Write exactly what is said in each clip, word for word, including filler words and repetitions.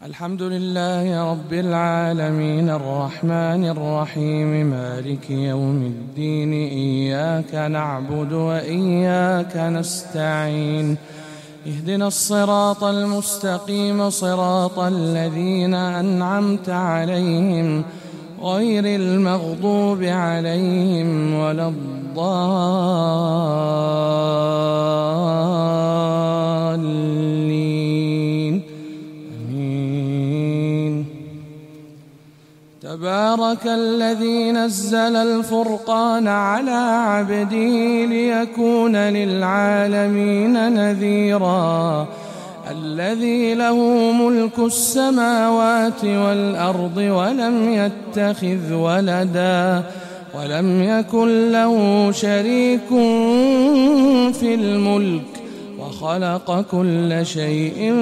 الحمد لله رب العالمين الرحمن الرحيم مالك يوم الدين إياك نعبد وإياك نستعين اهدنا الصراط المستقيم صراط الذين أنعمت عليهم غير المغضوب عليهم ولا الضالين آمين. تبارك الذي نزل الفرقان على عبده ليكون للعالمين نذيرا الذي له ملك السماوات والأرض ولم يتخذ ولدا ولم يكن له شريك في الملك وخلق كل شيء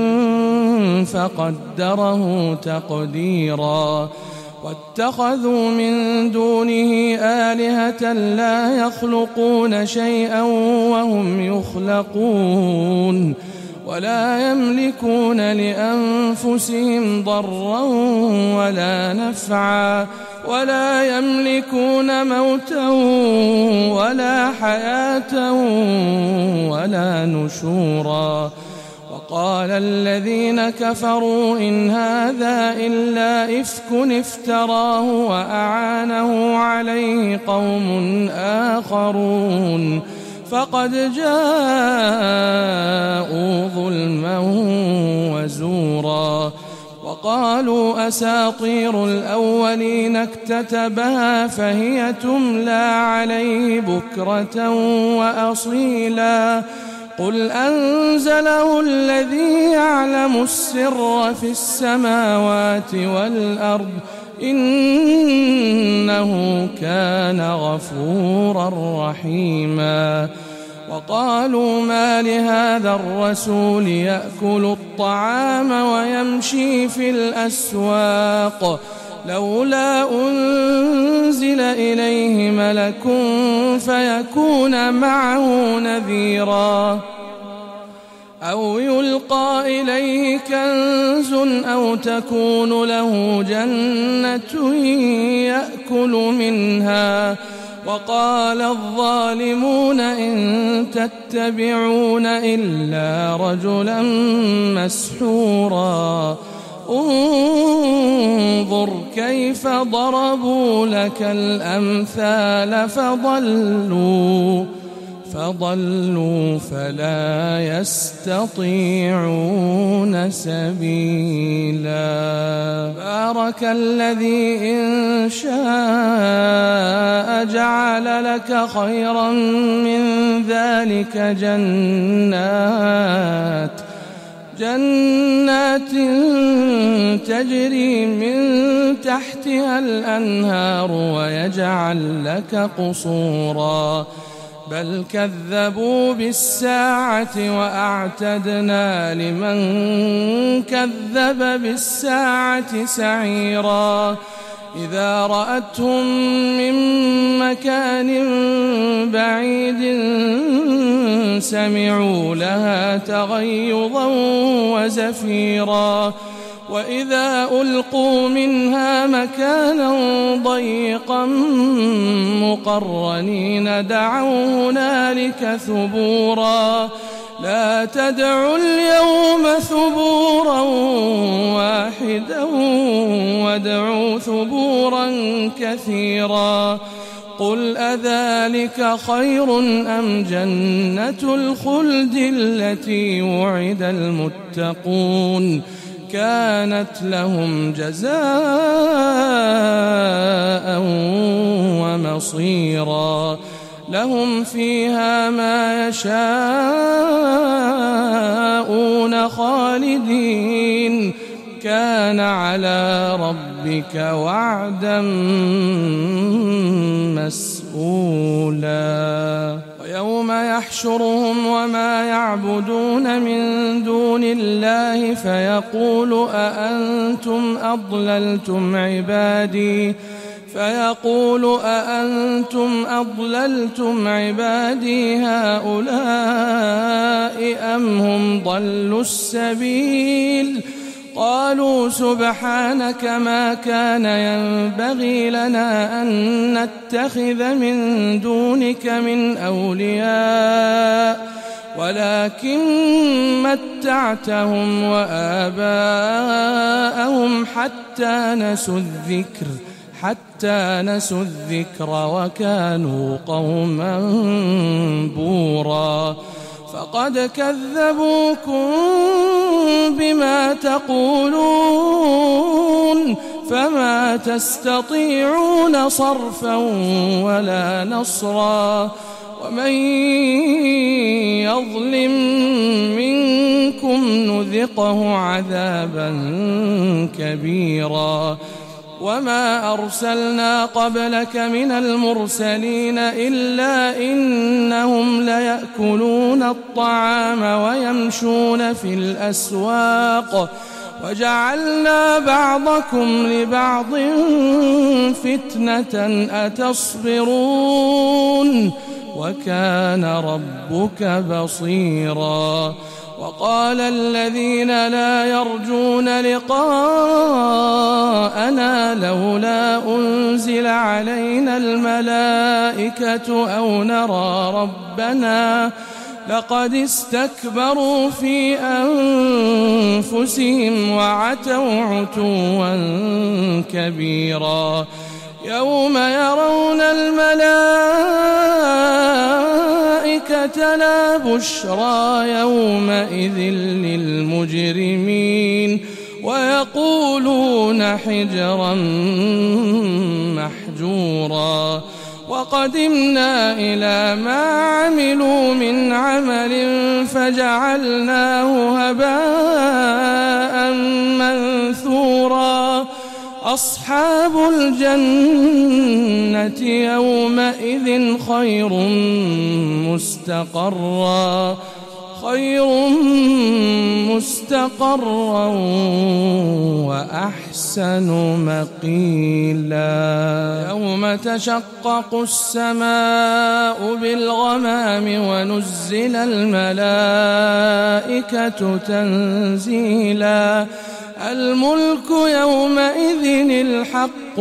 فقدره تقديرا واتخذوا من دونه آلهة لا يخلقون شيئا وهم يخلقون ولا يملكون لأنفسهم ضرا ولا نفعا ولا يملكون موتا ولا حياة ولا نشورا. وقال الذين كفروا إن هذا إلا إفك افتراه وأعانه عليه قوم آخرون فقد جاءوا ظلما وزورا. وقالوا أساطير الأولين اكتتبها فهي تملى عليه بكرة وأصيلا قل أنزله الذي يعلم السر في السماوات والأرض إنه كان غفورا رحيما. وقالوا ما لهذا الرسول يأكل الطعام ويمشي في الأسواق لولا أنزل إليه ملك فيكون معه نذيرا أو يلقى إليه كنز أو تكون له جنة يأكل منها. وقال الظالمون إن تتبعون إلا رجلا مسحورا انظر كيف ضربوا لك الأمثال فضلوا فضلوا فلا يستطيعون سبيلا. بارك الذي إن شاء جعل لك خيرا من ذلك جنات جنات تجري من تحتها الأنهار ويجعل لك قصورا بل كذبوا بالساعة وأعتدنا لمن كذب بالساعة سعيرا. إذا رأتهم من مكان بعيد سمعوا لها تغيظا وزفيرا وإذا ألقوا منها مكانا ضيقا مقرنين دعوا هنالك ثبورا لا تدعوا اليوم ثبورا واحدا وادعوا ثبورا كثيرا. قل أذلك خير أم جنة الخلد التي وعد المتقون كانت لهم جزاء ومصيرا لهم فيها ما يشاءون خالدين كان على ربك وعدا مسئولا. ويوم يحشرهم وما يعبدون من دون الله فيقول أأنتم أضللتم عبادي فيقول أأنتم أضللتم عبادي هؤلاء أم هم ضلوا السبيل قالوا سبحانك ما كان ينبغي لنا أن نتخذ من دونك من أولياء ولكن متعتهم وآباءهم حتى نسوا الذكر حتى نسوا الذكر وكانوا قوما بورا فقد كذبوكم بما تقولون فما تستطيعون صرفا ولا نصرا ومن يظلم منكم نذقه عذابا كبيرا وما أرسلنا قبلك من المرسلين إلا إنهم ليأكلون الطعام ويمشون في الأسواق وجعلنا بعضكم لبعض فتنة أتصبرون وكان ربك بصيرا وقال الذين لا يرجون لقاءنا لولا أنزل علينا الملائكة أو نرى ربنا لقد استكبروا في أنفسهم وعتوا عتوا كبيرا يوم يرون الملائكة لا بشرى يومئذ للمجرمين ويقولون حجرا محجورا وقدمنا إلى ما عملوا من عمل فجعلناه هباء منثورا أصحاب الجنة يومئذ خير مستقرا خير مستقرا وأحسن مقيلا يوم تشقق السماء بالغمام ونزل الملائكة تنزيلا الملك يومئذ الحق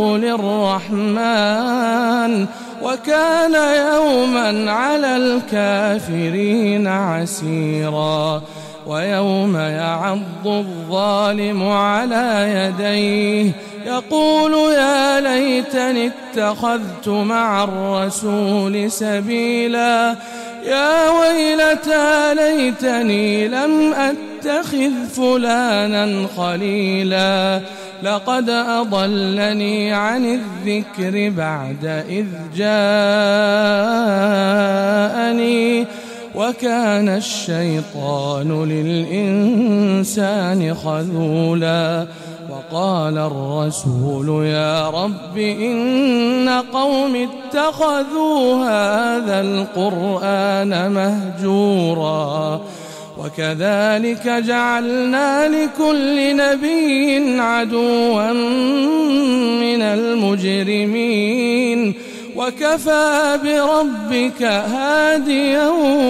للرحمن وكان يوما على الكافرين عسيرا ويوم يعض الظالم على يديه يقول يا ليتني اتخذت مع الرسول سبيلا يا ويلتى ليتني لم أتخذ فلانا خليلا لقد أضلني عن الذكر بعد إذ جاءني وكان الشيطان للإنسان خذولا وقال الرسول يا رب إن قوم اتخذوا هذا القرآن مهجورا وكذلك جعلنا لكل نبي عدوا من المجرمين وكفى بربك هاديا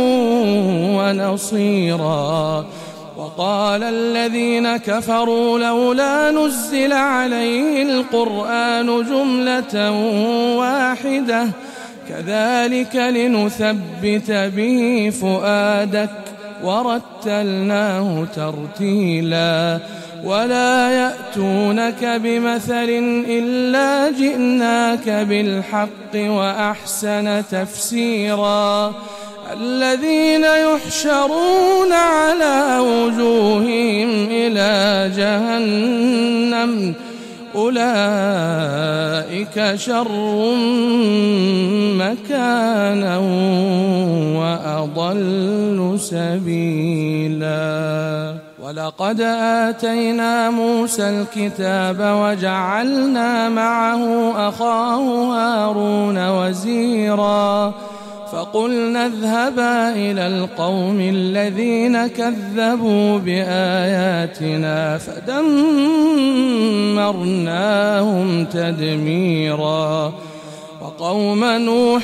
ونصيرا وقال الذين كفروا لولا نزل عليه القرآن جملة واحدة كذلك لنثبت به فؤادك ورتلناه ترتيلا ولا يأتونك بمثل إلا جئناك بالحق وأحسن تفسيرا الذين يحشرون على وجوههم إلى جهنم أولئك شر مكانا وأضل سبيلا ولقد آتينا موسى الكتاب وجعلنا معه أخاه هارون وزيرا فقلنا اذهبا إلى القوم الذين كذبوا بآياتنا فدمرناهم تدميرا وقوم نوح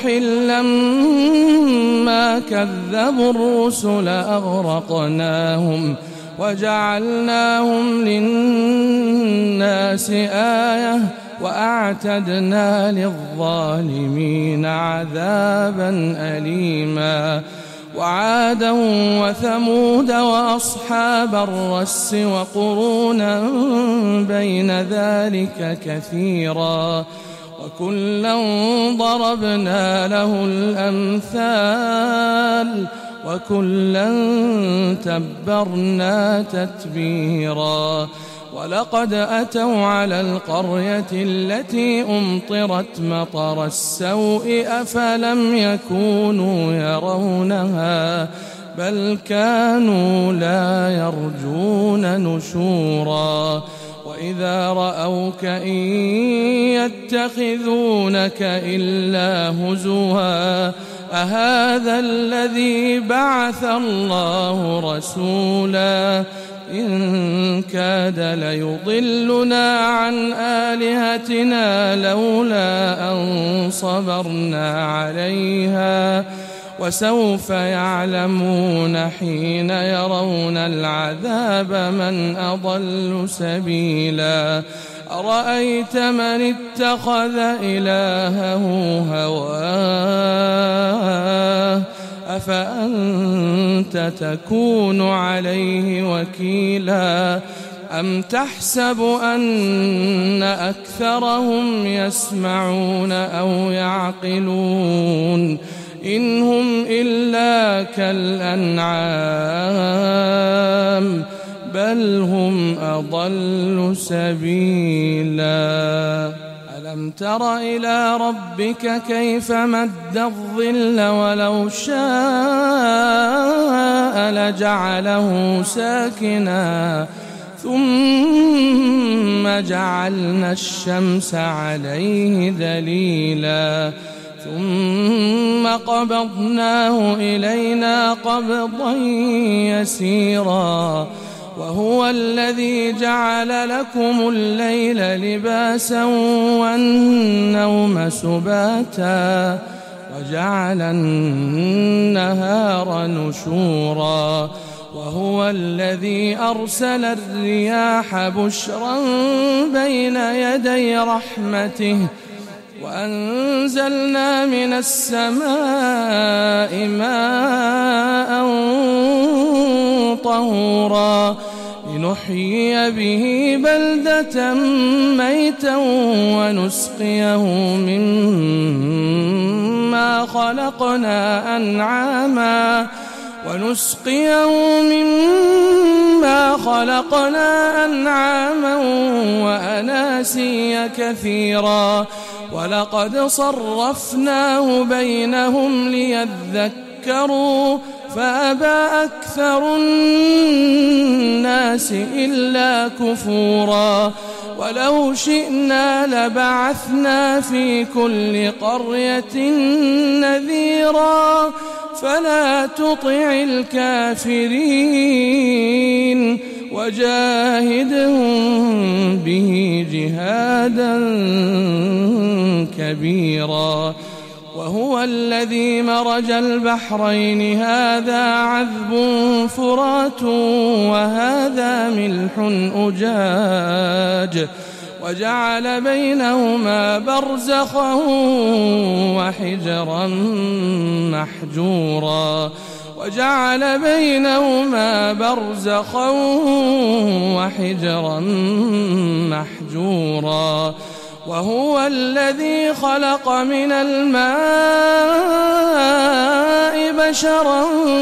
لما كذبوا الرسل أغرقناهم وجعلناهم للناس آية وأعتدنا للظالمين عذابا أليما وعادا وثمود وأصحاب الرس وقرونا بين ذلك كثيرا وكلا ضربنا له الأمثال وكلا تبرنا تتبيرا ولقد أتوا على القرية التي أمطرت مطر السوء أفلم يكونوا يرونها بل كانوا لا يرجون نشورا وإذا رأوك إن يتخذونك إلا هزوا أهذا الذي بعث الله رسولا إن كاد ليضلنا عن آلهتنا لولا أن صبرنا عليها وسوف يعلمون حين يرون العذاب من أضل سبيلا أرأيت من اتخذ إلهه هواه أفأنت تكون عليه وكيلا أم تحسب أن أكثرهم يسمعون أو يعقلون إن هم إلا كالأنعام بل هم أضل سبيلا ألم تر إلى ربك كيف مد الظل ولو شاء لجعله ساكنا ثم جعلنا الشمس عليه دليلا ثم قبضناه إلينا قبضا يسيرا وهو الذي جعل لكم الليل لباسا والنوم سباتا وجعل النهار نشورا وهو الذي أرسل الرياح بشرا بين يدي رحمته وأنزلنا من السماء ماء طهورا لنحيي به بلدة ميتا ونسقيه مما خلقنا أنعاما ونسقيه مما خلقنا أنعاما وأناسيا كثيرا ولقد صرفناه بينهم ليذكروا فأبى أكثر الناس إلا كفورا ولو شئنا لبعثنا في كل قرية نذيرا فلا تطع الكافرين وجاهدهم به جهادا كبيرا وهو الذي مرج البحرين هذا عذب فرات وهذا ملح أجاج وجعل بينهما برزخا وحجرا محجورا وجعل بينهما برزخا وحجرا محجورا وهو الذي خلق من الماء بشرا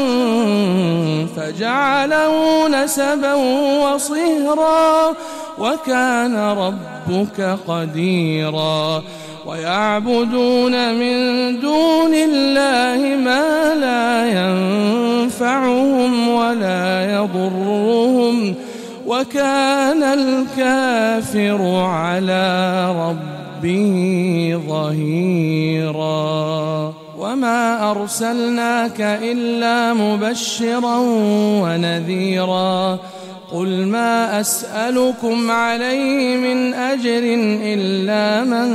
فجعله نسبا وصهرا وكان ربك قديرا ويعبدون من دون الله ما لا ينفعهم ولا يضرهم وكان الكافر على ربه ظهيرا وما أرسلناك إلا مبشرا ونذيرا قل ما أسألكم عليه من أجر إلا من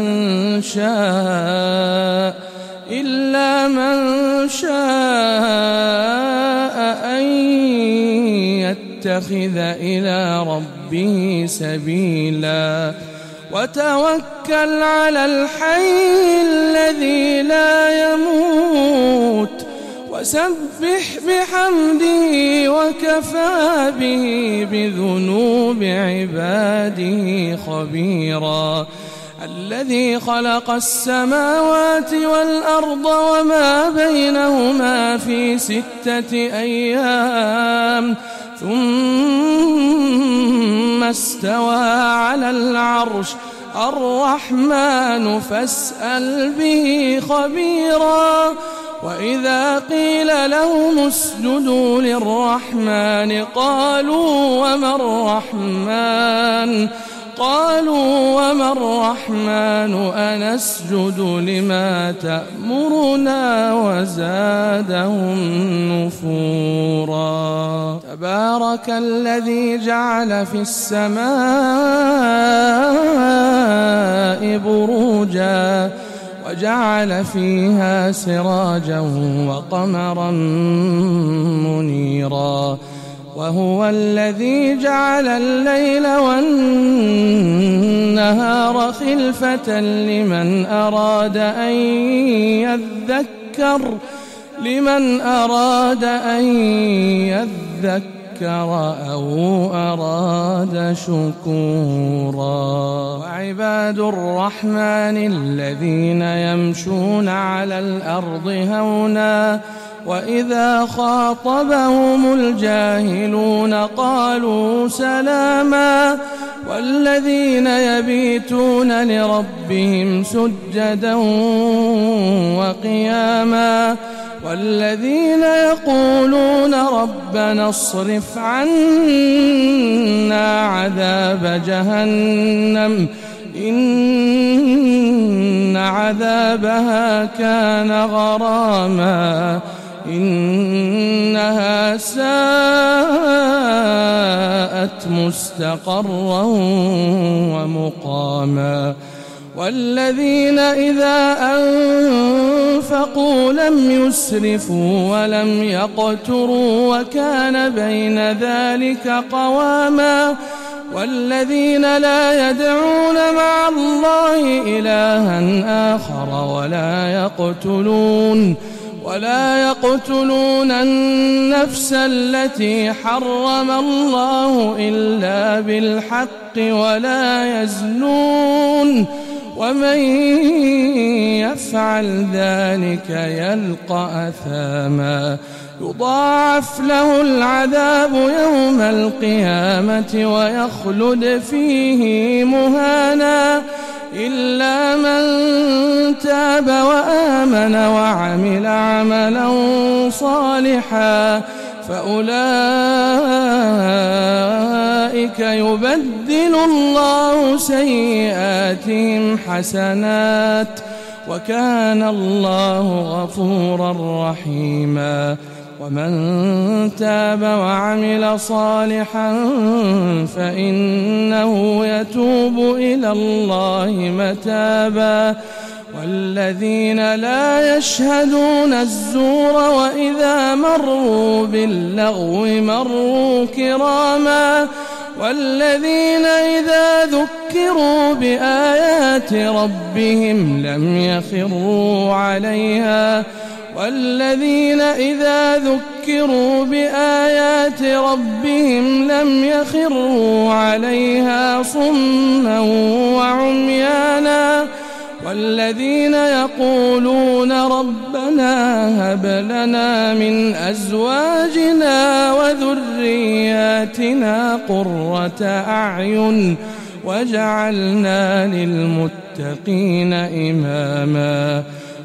شاء إلا من شاء أن يتبع يتخذ إلى ربه سبيلا وتوكل على الحي الذي لا يموت وسبح بحمده وكفى به بذنوب عباده خبيرا الذي خلق السماوات والأرض وما بينهما في ستة أيام ثم استوى على العرش الرحمن فاسأل به خبيرا وإذا قيل لهم اسجدوا للرحمن قالوا وما الرحمن قالوا وما الرحمن أنسجد لما تأمرنا وزادهم نفورا تبارك الذي جعل في السماء بروجا وجعل فيها سراجا وقمرا منيرا وهو الذي جعل الليل والنهار خلفة لمن أراد أن يذكر لمن أراد أن يذكر أو أراد شكورا وعباد الرحمن الذين يمشون على الأرض هونا وإذا خاطبهم الجاهلون قالوا سلاما والذين يبيتون لربهم سجدا وقياما والذين يقولون ربنا اصرف عنا عذاب جهنم إن عذابها كان غراما إنها ساءت مستقرا ومقاما والذين إذا أنفقوا لم يسرفوا ولم يقتروا وكان بين ذلك قواما والذين لا يدعون مع الله إلها آخر ولا يقتلون ولا يقتلون النفس التي حرم الله إلا بالحق ولا يزنون ومن يفعل ذلك يلقى أثاما يضاعف له العذاب يوم القيامة ويخلد فيه مهانا إلا من تاب وآمن وعمل عملا صالحا فأولئك يبدل الله سيئاتهم حسنات وكان الله غفورا رحيما ومن تاب وعمل صالحا فإنه يتوب إلى الله متابا والذين لا يشهدون الزور وإذا مروا باللغو مروا كراما والذين إذا ذكروا بآيات ربهم لم يخروا عليها والذين إذا ذكروا بآيات ربهم لم يخروا عليها صما وعميانا والذين يقولون ربنا هب لنا من أزواجنا وذرياتنا قرة أعين واجعلنا للمتقين إماما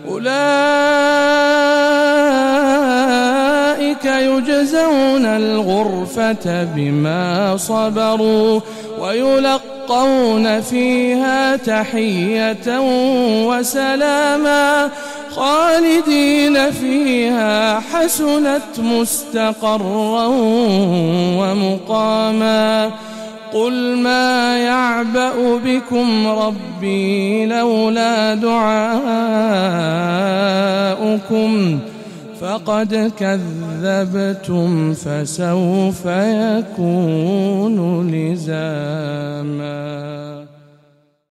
أولئك يجزون الغرفة بما صبروا ويلقون فيها تحية وسلاما خالدين فيها حسنت مستقرا ومقاما قل ما يعبأ بكم ربي لولا دعاؤكم فقد كذبتم فسوف يكون لزاما.